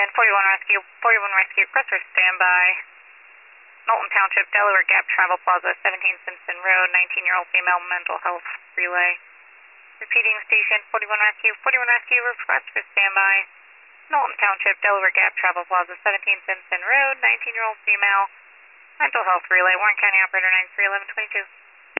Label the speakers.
Speaker 1: Station, 41 Rescue, request for standby. Knowlton Township, Delaware Gap, Travel Plaza, 17 Simpson Road, 19-year-old female, mental health relay. Repeating Station, 41 Rescue, request for standby. Knowlton Township, Delaware Gap, Travel Plaza, 17 Simpson Road, 19-year-old female, mental health relay. Warren County Operator 931122.